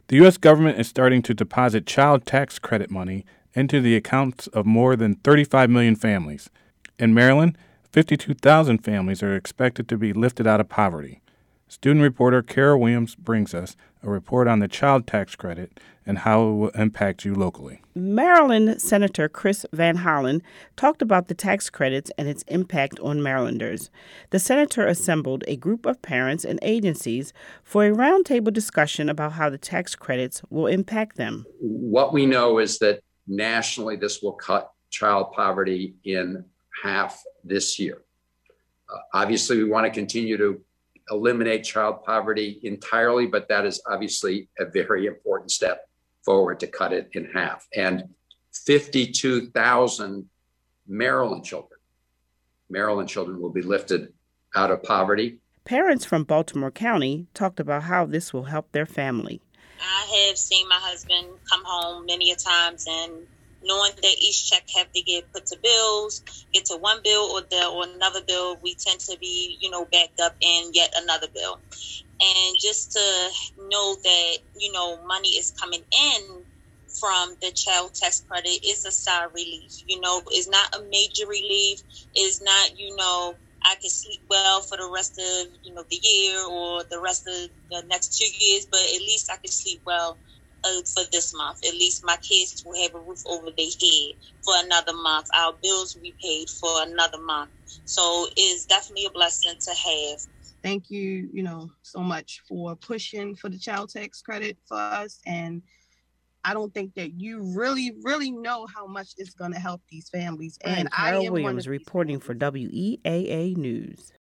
The U.S. government is starting to deposit child tax credit money into the accounts of more than 35 million families. In Maryland, 52,000 families are expected to be lifted out of poverty. Student reporter Kara Williams brings us a report on the child tax credit and how it will impact you locally. Maryland Senator Chris Van Hollen talked about the tax credits and its impact on Marylanders. The senator assembled a group of parents and agencies for a roundtable discussion about how the tax credits will impact them. What we know is that nationally, this will cut child poverty in half this year. Obviously, we want to continue to eliminate child poverty entirely, but that is obviously a very important step forward to cut it in half. And 52,000 Maryland children will be lifted out of poverty. Parents from Baltimore County talked about how this will help their family. I have seen my husband come home many a times, and knowing that each check have to get put to bills, get to one bill or another bill, we tend to be, backed up in yet another bill. And just to know that, money is coming in from the child tax credit is a sigh of relief. It's not a major relief. It's not, I can sleep well for the rest of, the year or the rest of the next 2 years, but at least I can sleep well for this month. At least my kids will have a roof over their head for another month. Our bills will be paid for another month. So it's definitely a blessing to have. Thank you, so much for pushing for the child tax credit for us. And I don't think that you really, really know how much it's going to help these families. And Kara Williams reporting for WEAA News.